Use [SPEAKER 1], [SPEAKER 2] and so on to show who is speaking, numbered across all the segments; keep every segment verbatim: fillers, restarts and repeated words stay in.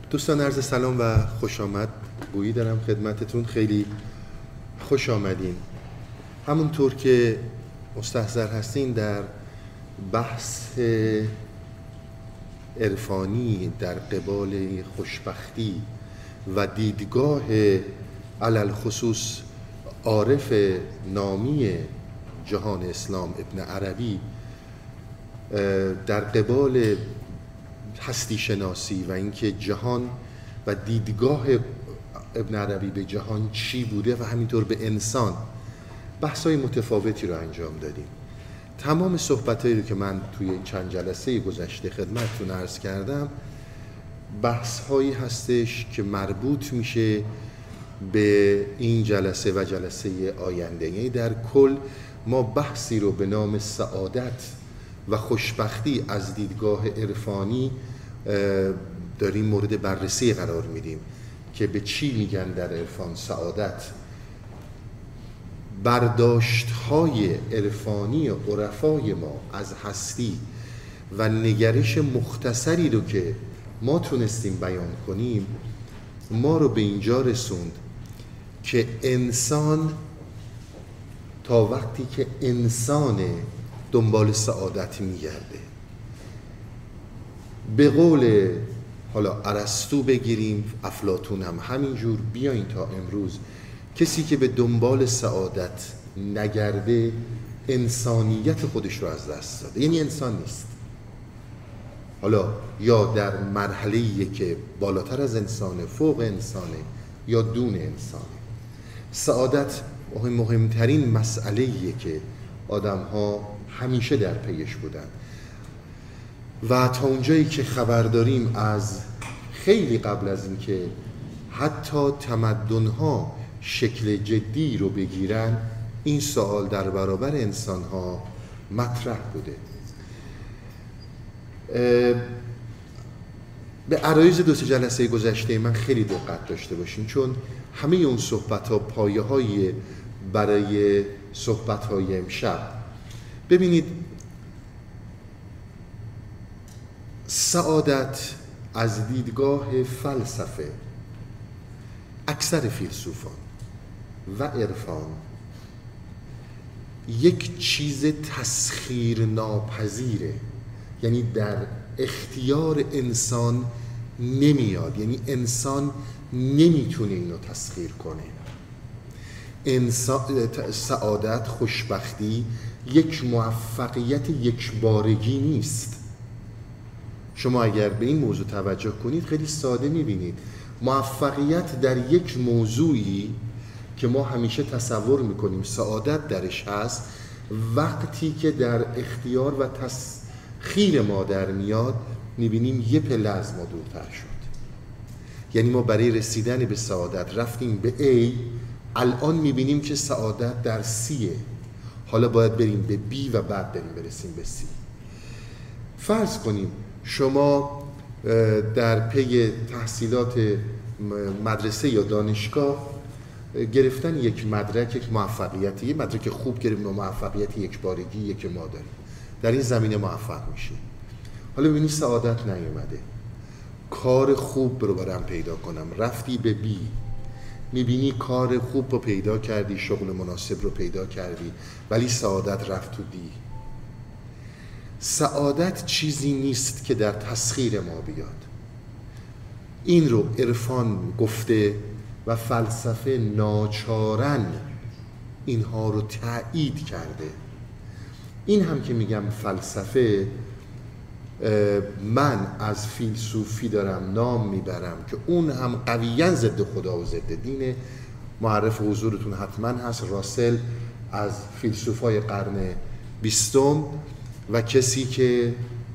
[SPEAKER 1] دوستان عرض سلام و خوش آمد گویی دارم خدمتتون. خیلی خوش آمدین. همونطور که مستحضر هستین در بحث عرفانی در قبال خوشبختی و دیدگاه علل خصوص عارف نامی جهان اسلام ابن عربی در قبال هستی شناسی و اینکه جهان و دیدگاه ابن عربی به جهان چی بوده و همینطور به انسان بحث‌های متفاوتی رو انجام دادیم. تمام صحبتایی رو که من توی این چند جلسه گذشته خدمتتون عرض کردم بحث‌هایی هستش که مربوط میشه به این جلسه و جلسه آینده. یعنی در کل ما بحثی رو به نام سعادت و خوشبختی از دیدگاه عرفانی داریم مورد بررسی قرار میدیم که به چی میگن در عرفان سعادت. برداشت‌های عرفانی عرفای ما از هستی و نگرش مختصری رو که ما تونستیم بیان کنیم ما رو به اینجا رسوند که انسان تا وقتی که انسان دنبال سعادت میگرده، به قول حالا ارسطو بگیریم، افلاطون هم همینجور، بیاین تا امروز کسی که به دنبال سعادت نگرده انسانیت خودش رو از دست داده، یعنی انسان نیست. حالا یا در مرحله‌ایه که بالاتر از انسانه، فوق انسانه، یا دون انسانه. سعادت مهم مهمترین مسئله‌ایه که آدم ها همیشه در پیش بودن و تا اونجایی که خبر داریم از خیلی قبل از اینکه حتی تمدن ها شکل جدی رو بگیرن این سوال در برابر انسان ها مطرح بوده. به عرایض دو سه جلسه گذشته من خیلی دقت داشته باشین چون همه اون صحبت ها پایه های برای صحبت های امشب. ببینید سعادت از دیدگاه فلسفه اکثر فیلسوفان و عرفان یک چیز تسخیر ناپذیره، یعنی در اختیار انسان نمیاد، یعنی انسان نمیتونه اینو تسخیر کنه. انسان سعادت، خوشبختی یک موفقیت یک بارگی نیست. شما اگر به این موضوع توجه کنید خیلی ساده میبینید موفقیت در یک موضوعی که ما همیشه تصور میکنیم سعادت درش هست، وقتی که در اختیار و تسخیر ما در میاد میبینیم یه پله از ما دورتر شد. یعنی ما برای رسیدن به سعادت رفتیم به A، الان میبینیم که سعادت در Cه، حالا باید بریم به B و بعد بریم برسیم به C. فرض کنیم شما در پی تحصیلات مدرسه یا دانشگاه گرفتن یک مدرک، یک موفقیتی، یک مدرک خوب گرفتن و موفقیت یک بارگی که ما داریم، در این زمینه موفق میشی. حالا ببینی سعادت نیومده، کار خوب رو برام پیدا کنم، رفتی به B، میبینی کار خوب رو پیدا کردی، شغل مناسب رو پیدا کردی، ولی سعادت رفت تو دی. سعادت چیزی نیست که در تسخیر ما بیاد. این رو عرفان گفته و فلسفه ناچارن اینها رو تأیید کرده. این هم که میگم فلسفه، من از فیلسوفی دارم نام میبرم که اون هم قویاً ضد خدا و ضد دینه. معرف حضورتون حتما هست راسل، از فیلسوفای قرن بیستم و کسی که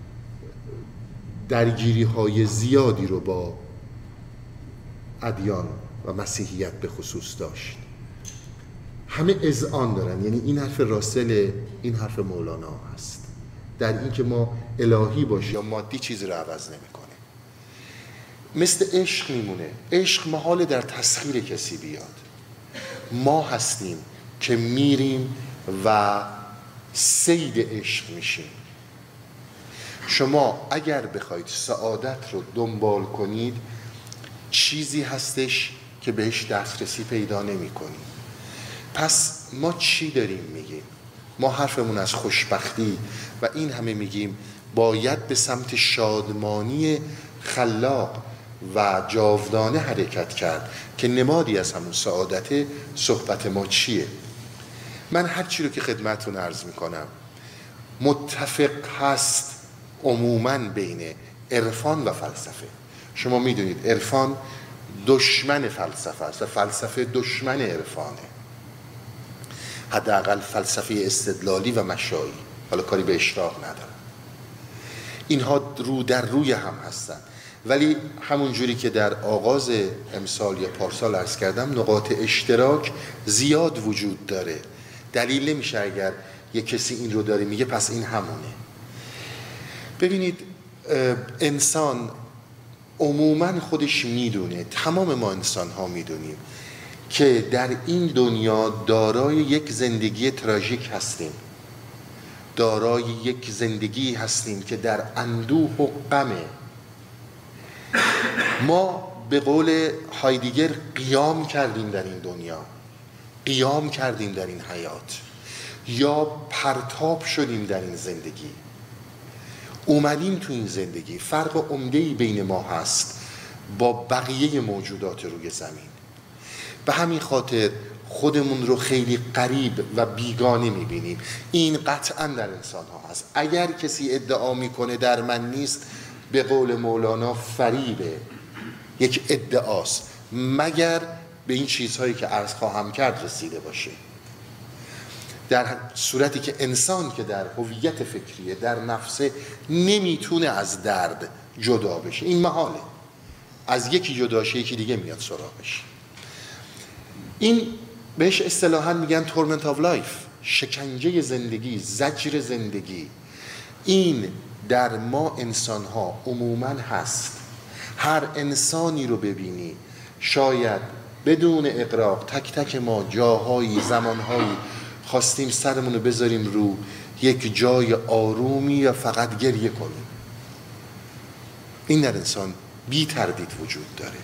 [SPEAKER 1] درگیری های زیادی رو با ادیان و مسیحیت به خصوص داشت. همه اذعان دارن، یعنی این حرف راسل، این حرف مولانا هست، در این که ما الهی باشیم یا مادی چیزی رو عوض نمیکنه. مثل عشق میمونه، عشق محال در تسخیر کسی بیاد. ما هستیم که میریم و صید عشق میشیم. شما اگر بخواید سعادت رو دنبال کنید چیزی هستش که بهش دسترسی پیدا نمی کنیم. پس ما چی داریم میگیم؟ ما حرفمون از خوشبختی و این همه میگیم باید به سمت شادمانی خلاق و جاودانه حرکت کرد که نمادی از همون سعادت. صحبت ما چیه؟ من هر چی رو که خدمتتون عرض میکنم متفق هست عموماً بین عرفان و فلسفه. شما میدونید عرفان دشمن فلسفه است و فلسفه دشمن عرفانه، حداقل فلسفه استدلالی و مشایی. حالا کاری به اشراق ندارم، اینها رو در روی هم هستن، ولی همون جوری که در آغاز امسال یا پارسال عرض کردم نقاط اشتراک زیاد وجود داره. دلیل نمیشه اگر یک کسی این رو داره میگه پس این همونه. ببینید انسان عموما خودش میدونه، تمام ما انسان ها میدونیم که در این دنیا دارای یک زندگی تراژیک هستیم، دارای یک زندگی هستیم که در اندوه و غمه. ما به قول هایدگر قیام کردیم در این دنیا، قیام کردیم در این حیات، یا پرتاب شدیم در این زندگی، اومدیم تو این زندگی. فرق عمده‌ای بین ما هست با بقیه موجودات روی زمین. به همین خاطر خودمون رو خیلی غریب و بیگانه میبینیم. این قطعا در انسان ها هست. اگر کسی ادعا میکنه در من نیست، به قول مولانا فریبه، یک ادعاست، مگر به این چیزهایی که عرض خواهم کرد رسیده باشه. در صورتی که انسان که در هویت فکریه، در نفسه، نمیتونه از درد جدا بشه. این محاله، از یکی جدا شه یکی دیگه میاد سراغش. این بهش اصطلاحاً میگن torment of life، شکنجه زندگی، زجر زندگی. این در ما انسان ها عموماً هست. هر انسانی رو ببینی شاید بدون اغراق تک تک ما جاهایی، زمانهایی خواستیم سرمون رو بذاریم رو یک جای آرومی و فقط گریه کنیم. این در انسان بی تردید وجود داره.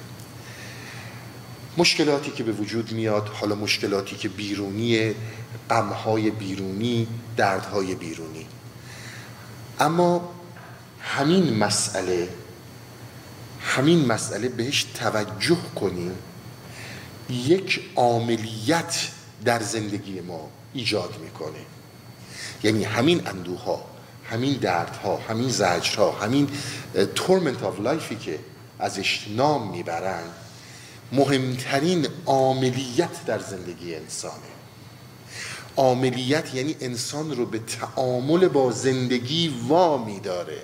[SPEAKER 1] مشکلاتی که به وجود میاد، حالا مشکلاتی که بیرونیه، غمهای بیرونی، دردهای بیرونی، اما همین مسئله همین مسئله بهش توجه کنیم یک عاملیت در زندگی ما ایجاد میکنه. یعنی همین اندوها، همین دردها، همین زجرها، همین torment of lifeی که ازش نام میبرن مهمترین عاملیت در زندگی انسانه. عاملیت یعنی انسان رو به تعامل با زندگی وامی داره.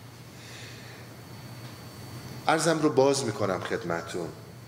[SPEAKER 1] عرضم رو باز میکنم خدمتون.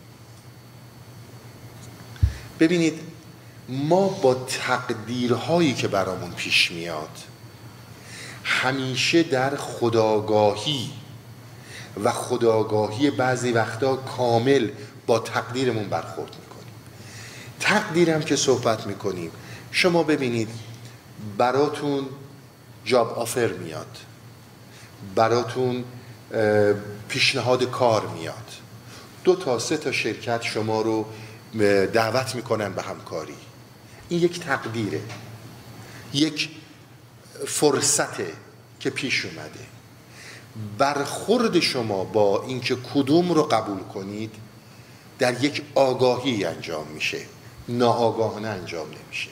[SPEAKER 1] ببینید ما با تقدیرهایی که برامون پیش میاد همیشه در خودآگاهی و خودآگاهی بعضی وقتا کامل با تقدیرمون برخورد میکنیم. تقدیرم که صحبت میکنیم، شما ببینید براتون جاب آفر میاد، براتون پیشنهاد کار میاد، دو تا سه تا شرکت شما رو دعوت میکنن به همکاری. این یک تقدیره، یک فرصته که پیش اومده. برخورد شما با اینکه کدوم رو قبول کنید در یک آگاهی انجام میشه، ناآگاهانه انجام نمیشه.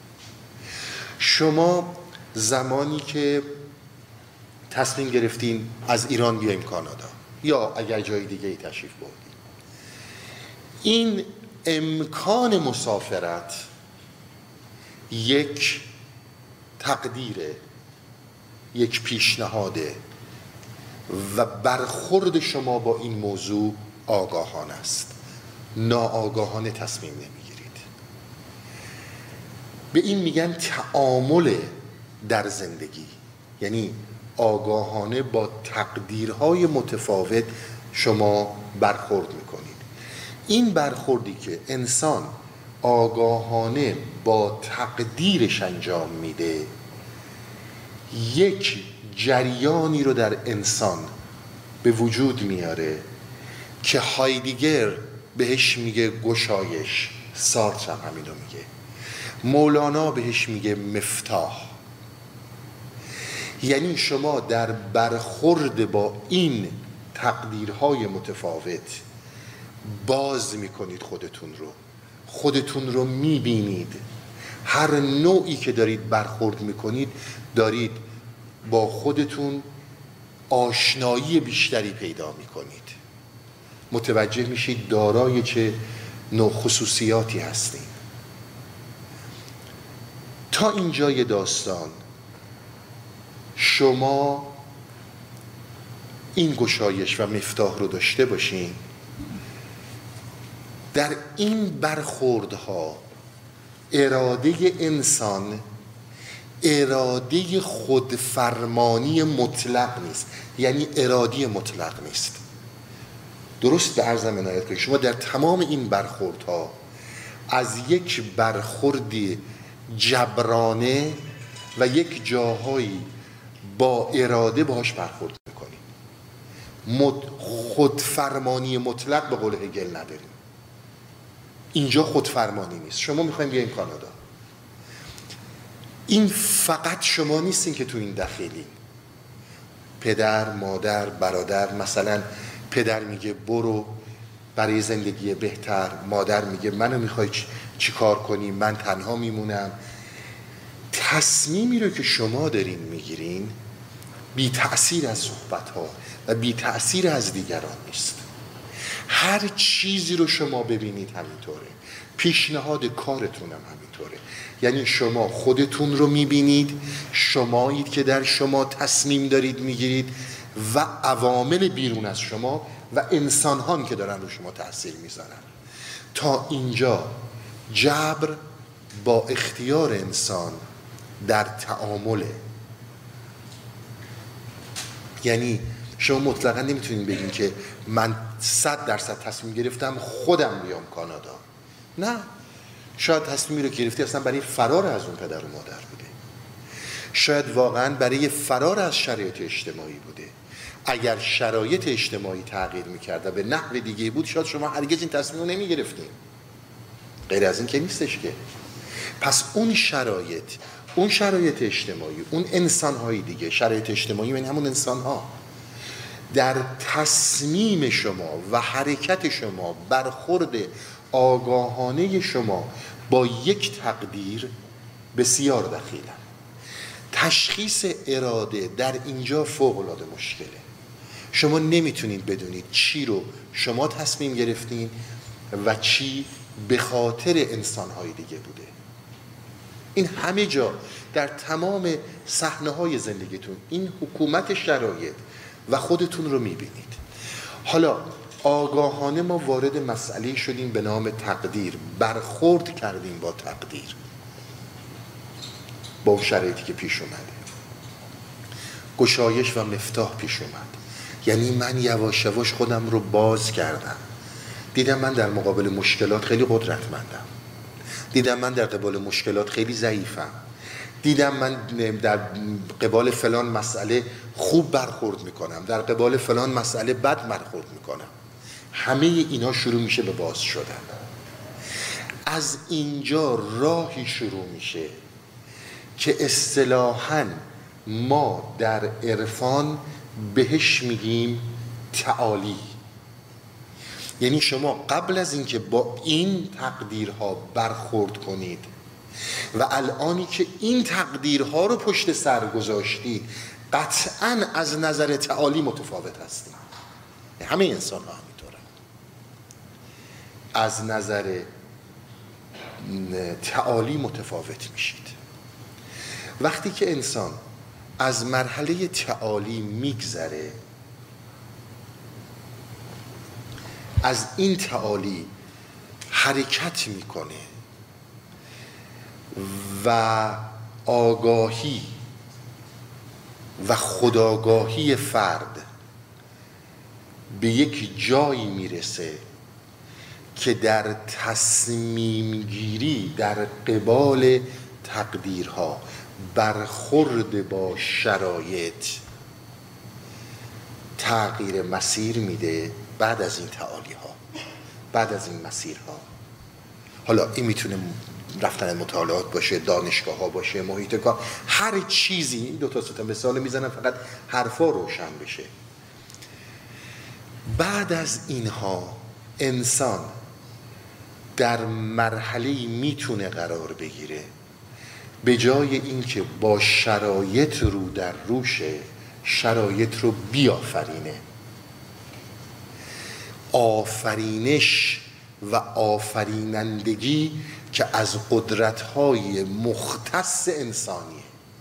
[SPEAKER 1] شما زمانی که تصمیم گرفتین از ایران بیایم کانادا یا اگر جای دیگه ای تشریف بردین، این امکان مسافرت یک تقدیره، یک پیشنهاده و برخورد شما با این موضوع آگاهانه است، ناآگاهانه تصمیم نمیگیرید. به این میگن تعامل در زندگی، یعنی آگاهانه با تقدیرهای متفاوت شما برخورد میکنید. این برخوردی که انسان آگاهانه با تقدیرش انجام میده یک جریانی رو در انسان به وجود میاره که هایدگر بهش میگه گشایش، سارتر هم همینو میگه، مولانا بهش میگه مفتاح. یعنی شما در برخورد با این تقدیرهای متفاوت باز میکنید خودتون رو، خودتون رو میبینید. هر نوعی که دارید برخورد میکنید دارید با خودتون آشنایی بیشتری پیدا میکنید، متوجه میشید دارای چه نوع خصوصیاتی هستید. تا اینجای داستان شما این گشایش و مفتاح رو داشته باشین. در این برخوردها اراده انسان اراده خودفرمانی مطلق نیست، یعنی اراده مطلق نیست. درست به عرضم عنایت کنید، شما در تمام این برخوردها از یک برخوردی جبرانه و یک جاهایی با اراده باهاش برخورد میکنیم. خودفرمانی مطلق به قول هگل نداریم. اینجا خودفرمانی نیست. شما میخوایم بیاین کانادا، این فقط شما نیستین که تو این دخیلین. پدر، مادر، برادر، مثلا پدر میگه برو برای زندگی بهتر، مادر میگه منو میخوای چی کار کنی، من تنها میمونم. تصمیمی رو که شما دارین میگیرین بی تأثیر از صحبت ها و بی تأثیر از دیگران نیست. هر چیزی رو شما ببینید همینطوره، پیشنهاد کارتون هم همینطوره. یعنی شما خودتون رو میبینید، شمایید که در شما تصمیم دارید میگیرید و عوامل بیرون از شما و انسان‌هایی که دارن رو شما تأثیر میذارن. تا اینجا جبر با اختیار انسان در تعامله. یعنی شما مطلقا نمیتونین بگین که من صد درصد تصمیم گرفتم خودم بیام کانادا. نه، شاید تصمیمی رو گرفتی اصلا برای فرار از اون پدر و مادر بوده، شاید واقعا برای فرار از شرایط اجتماعی بوده. اگر شرایط اجتماعی تغییر میکرد و به نحو دیگه بود شاید شما هرگز این تصمیم رو نمیگرفتین. غیر از این که نیستش که. پس اون شرایط، اون شرایط اجتماعی، اون انسان‌های دیگه، شرایط اجتماعی یعنی همون انسان‌ها، در تصمیم شما و حرکت شما، برخورد آگاهانه شما با یک تقدیر بسیار دخیلن. تشخیص اراده در اینجا فوق‌العاده مشکله. شما نمیتونید بدونید چی رو شما تصمیم گرفتین و چی به خاطر انسان‌های دیگه بوده. این همه جا در تمام صحنه‌های زندگیتون این حکومت شرایط و خودتون رو میبینید. حالا آگاهانه ما وارد مسئله شدیم به نام تقدیر، برخورد کردیم با تقدیر، با شرایطی که پیش اومده. گشایش و مفتاح پیش اومد، یعنی من یواش یواش خودم رو باز کردم، دیدم من در مقابل مشکلات خیلی قدرتمندم، دیدم من در قبال مشکلات خیلی ضعیفم، دیدم من در قبال فلان مسئله خوب برخورد میکنم، در قبال فلان مسئله بد برخورد میکنم. همه اینا شروع میشه به باز شدن. از اینجا راهی شروع میشه که اصطلاحاً ما در عرفان بهش میگیم تعالی. یعنی شما قبل از اینکه با این تقدیرها برخورد کنید و الانی که این تقدیرها رو پشت سر گذاشتید قطعاً از نظر تعالی متفاوت هستید. همه انسان ها همینطوره. از نظر تعالی متفاوت میشید. وقتی که انسان از مرحله تعالی میگذره، از این تعالی حرکت میکنه و آگاهی و خودآگاهی فرد به یک جایی میرسه که در تصمیم گیری در قبال تقدیرها، برخورد با شرایط تغییر مسیر میده بعد از این تعالی ها، بعد از این مسیرها. حالا این میتونه رفتن مطالعات باشه، دانشگاه ها باشه، محیط کار، هر چیزی. دو تا سه تا مثال میزنم فقط حرفا روشن بشه. بعد از اینها انسان در مرحله‌ای میتونه قرار بگیره به جای اینکه با شرایط رو در روشه، شرایط رو بیافرینه. آفرینش و آفرینندگی که از قدرت‌های مختص انسانیه.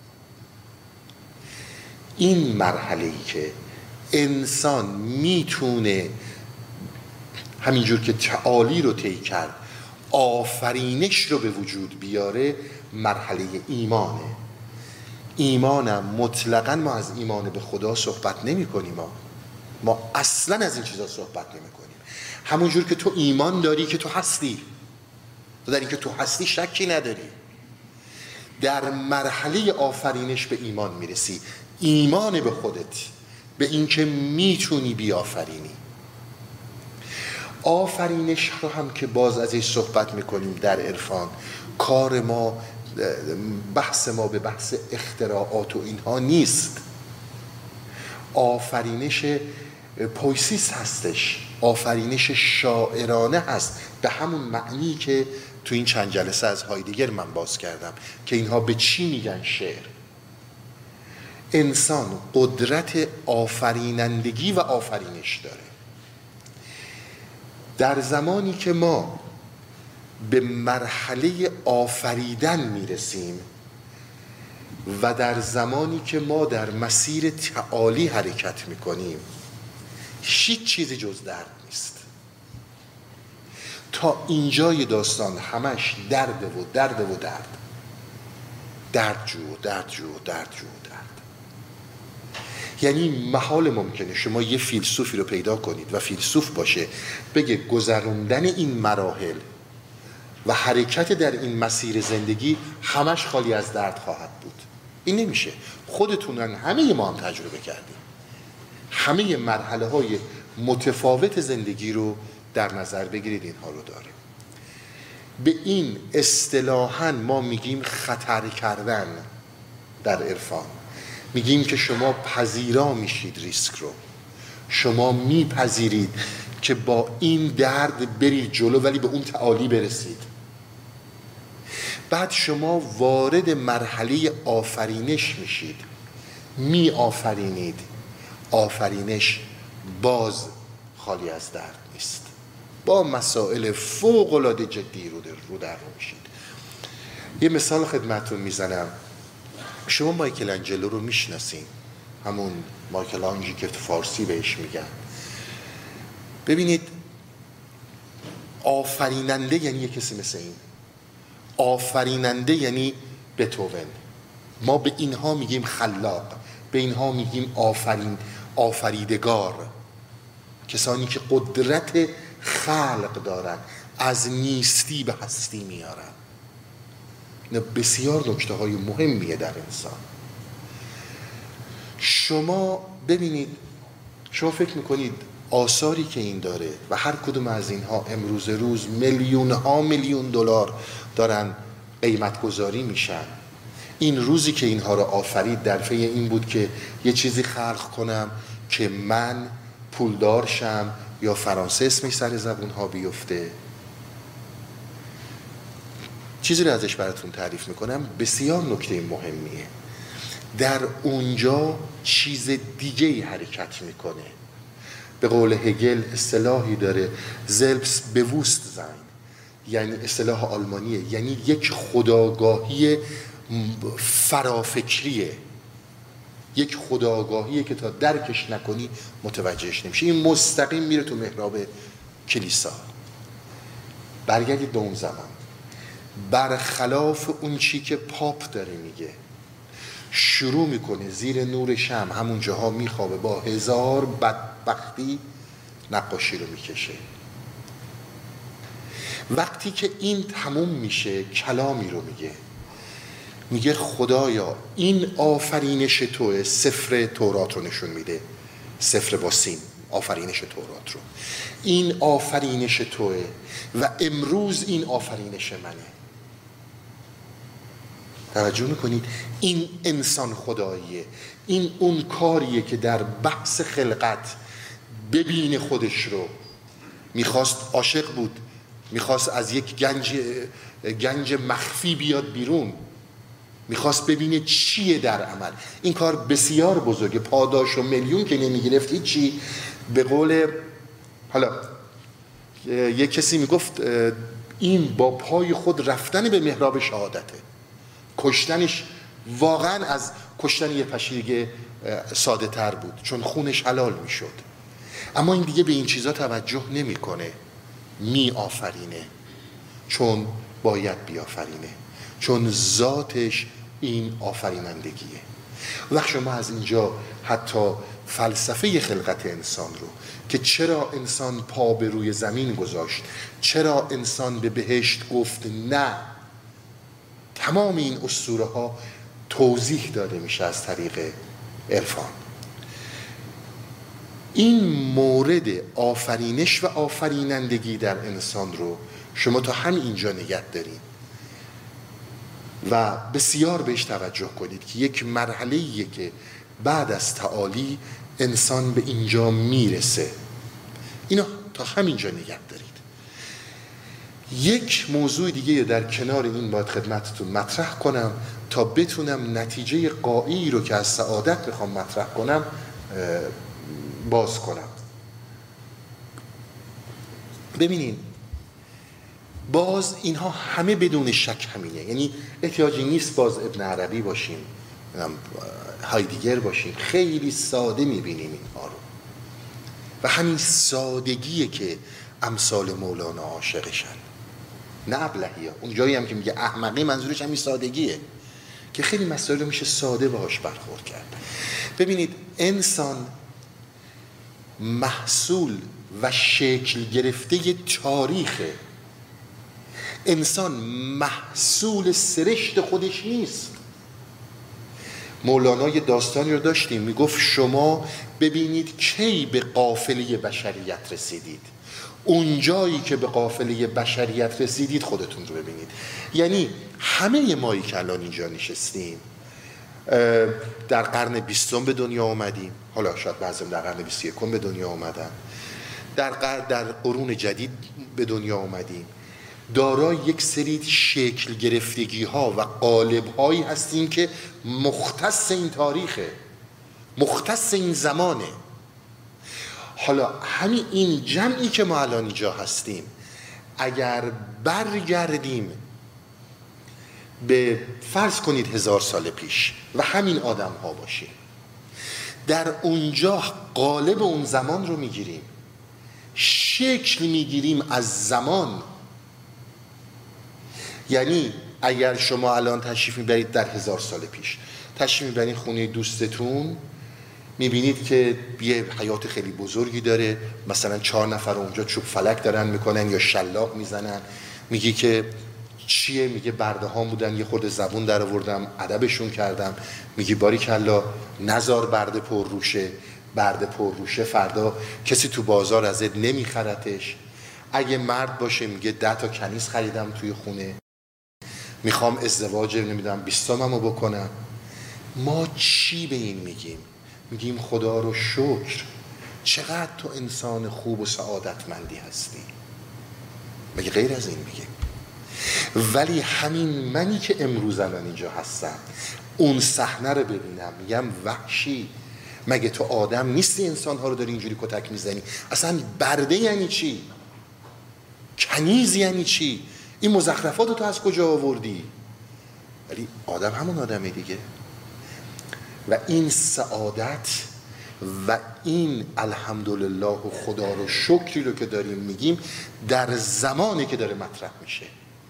[SPEAKER 1] این مرحله‌ای که انسان میتونه همینجور که تعالی رو طی کرد آفرینش رو به وجود بیاره، مرحله ایمانه. ایمانم مطلقاً ما از ایمان به خدا صحبت نمی کنیم، ما. ما اصلاً از این چیزا صحبت نمی کنیم. همونجور که تو ایمان داری که تو هستی، تو در این که تو هستی شکی نداری. در مرحله آفرینش به ایمان میرسی، ایمان به خودت، به این که میتونی بیافرینی. آفرینش رو هم که باز ازش صحبت میکنیم در عرفان، کار ما، بحث ما به بحث اختراعات و اینها نیست. آفرینش پویسیس هستش، آفرینش شاعرانه هست، به همون معنی که تو این چند جلسه از هایدگر من باز کردم که اینها به چی میگن شعر. انسان قدرت آفرینندگی و آفرینش داره. در زمانی که ما به مرحله آفریدن میرسیم و در زمانی که ما در مسیر تعالی حرکت میکنیم، هیچ چیزی جز درد نیست. تا اینجای داستان همش درد و درد و درد، درد جو و درد جو و درد جو و درد. یعنی محال ممکنه شما یه فیلسوفی رو پیدا کنید و فیلسوف باشه بگه گذروندن این مراحل و حرکت در این مسیر زندگی همش خالی از درد خواهد بود. این نمیشه. خودتونن، همه ما هم تجربه کردیم. همه مرحله های متفاوت زندگی رو در نظر بگیرید، اینها رو داره. به این اصطلاحاً ما میگیم خطر کردن در عرفان. میگیم که شما پذیرا میشید ریسک رو، شما میپذیرید که با این درد برید جلو ولی به اون تعالی برسید. بعد شما وارد مرحله آفرینش میشید، می آفرینید. آفرینش باز خالی از درد نیست، با مسائل فوق العاده جدی رو در رو در رو میشید. یه مثال خدمتتون میزنم. شما مایکل انجلو رو میشناسین، همون مایکل آنجی که فارسی بهش میگن. ببینید، آفریننده یعنی یه کسی مثل این. آفریننده یعنی بتوون. ما به اینها میگیم خلاق، به اینها میگیم آفرین آفریدگار. کسانی که قدرت خلق دارن، از نیستی به هستی میارن. نه بسیار نکته های مهمیه در انسان. شما ببینید، شما فکر میکنید آثاری که این داره و هر کدوم از اینها امروز روز میلیون ها میلیون دلار دارن قیمت گذاری میشن. این روزی که اینها رو آفرید در پی این بود که یه چیزی خلق کنم که من پولدار شم یا فرانسه اسمش سر زبون ها بیفته. چیزی رو ازش براتون تعریف میکنم، بسیار نکته مهمیه. در اونجا چیز دیگه ای حرکت میکنه. به قول هگل اصطلاحی داره، زلبس بووست زاین، یعنی اصطلاح آلمانیه، یعنی یک خودآگاهی فرافکریه، یک خودآگاهیه که تا درکش نکنی متوجهش نمیشه. این مستقیم میره تو محراب کلیسا. برگردید به اون زمان. برخلاف اون چی که پاپ داره میگه، شروع میکنه زیر نور شمع همون جاها میخوابه، با هزار بدبختی نقاشی رو میکشه. وقتی که این تموم میشه کلامی رو میگه، میگه خدایا این آفرینش توه. سفر تورات رو نشون میده، سفر با سین، آفرینش تورات رو. این آفرینش توه و امروز این آفرینش منه. توجه میکنید؟ این انسان خداییه. این اون کاریه که در بحث خلقت ببین خودش رو. میخواست عاشق بود، میخواست از یک گنج گنج مخفی بیاد بیرون، میخواست ببینه چیه در عمل. این کار بسیار بزرگه. پاداش و میلیون که نمیگرفت چی. به قول حالا یک کسی میگفت این با پای خود رفتن به محراب شهادته. کشتنش واقعا از کشتن یه پشیرگ ساده تر بود، چون خونش حلال میشد. اما این دیگه به این چیزا توجه نمیکنه. می آفرینه چون باید بیافرینه، چون ذاتش این آفرینندگیه. وقت شما از اینجا حتی فلسفه خلقت انسان رو که چرا انسان پا به روی زمین گذاشت، چرا انسان به بهشت گفت نه، تمام این اسطوره ها توضیح داده میشه از طریق عرفان. این مورد آفرینش و آفرینندگی در انسان رو شما تا همین اینجا نگه دارید و بسیار بهش توجه کنید که یک مرحله‌ایه که بعد از تعالی انسان به اینجا میرسه. اینا تا همینجا نگه دارید. یک موضوع دیگه در کنار این باید خدمتتون مطرح کنم تا بتونم نتیجه غایی رو که از سعادت میخوام مطرح کنم باز کنم. ببینین باز اینها همه بدون شک همینه، یعنی احتیاجی نیست باز ابن عربی باشیم، هایدگر باشیم، خیلی ساده میبینیم اینها رو و همین سادگیه که امثال مولانا عاشقشن، نه ابلهی ها. اون جایی هم که میگه احمقی منظورش همین سادگیه که خیلی مسائل رو میشه ساده باهاش برخورد کرد. ببینید انسان محصول و شکل گرفته تاریخه. انسان محصول سرشت خودش نیست. مولانا یه داستانی رو داشتیم میگفت شما ببینید کی به قافله بشریت رسیدید، اون جایی که به قافله بشریت رسیدید خودتون رو ببینید. یعنی همه مایی که الان اینجا نشستیم در قرن بیستم به دنیا آمدیم، حالا شاید بعضیم در قرن بیست و یکم به دنیا آمدن، در قرن در قرون جدید به دنیا آمدیم، دارای یک سری شکل گرفتگی ها و قالب هایی هستیم که مختص این تاریخه، مختص این زمانه. حالا همین این جمعی که ما الان اینجا هستیم اگر برگردیم به فرض کنید هزار سال پیش و همین آدم ها باشیم، در اونجا قالب اون زمان رو میگیریم، شکل میگیریم از زمان. یعنی اگر شما الان تشریف میبرید در هزار سال پیش، تشریف میبرید خونه دوستتون، میبینید که یه حیات خیلی بزرگی داره، مثلا چهار نفر اونجا چوب فلک دارن میکنن یا شلاق میزنن، میگی که چیه؟ میگه برده ها بودن یه خورده زبون در آوردم ادبشون کردم. میگی باریکلا، نزار برده پر روشه، برده پر روشه فردا کسی تو بازار ازت نمیخرتش. اگه مرد باشه میگه ده تا کنیز خریدم توی خونه، میخوام ازدواج نمیدونم بیستاممو بکنم. ما چی به این میگیم؟ میگیم خدا رو شکر چقدر تو انسان خوب و سعادتمندی هستی. مگه غیر از این میگیم؟ ولی همین منی که امروز الان اینجا هستم اون صحنه رو ببینم میگم وحشی، مگه تو آدم نیستی انسان ها رو داری اینجوری کتک میزنی؟ اصلا برده یعنی چی؟ کنیز یعنی چی؟ این مزخرفات تو از کجا آوردی؟ ولی آدم همون آدمه دیگه. و این سعادت و این الحمدلله و خدا رو شکری رو که داریم میگیم در زمانی که داره مطرح میشه.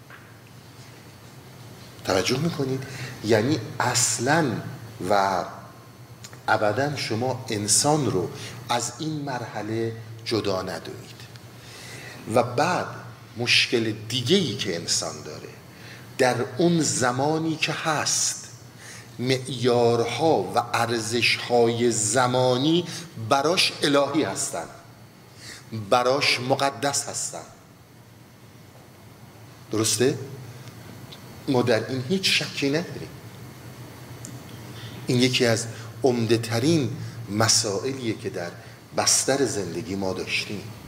[SPEAKER 1] توجه میکنید؟ یعنی اصلا و ابدا شما انسان رو از این مرحله جدا ندونید. و بعد مشکل دیگه‌ای که انسان داره در اون زمانی که هست، معیارها و ارزشهای زمانی براش الهی هستن، براش مقدس هستن. درسته؟ ما در این هیچ شکی نداریم. این یکی از عمده ترین مسائلیه که در بستر زندگی ما داشتیم.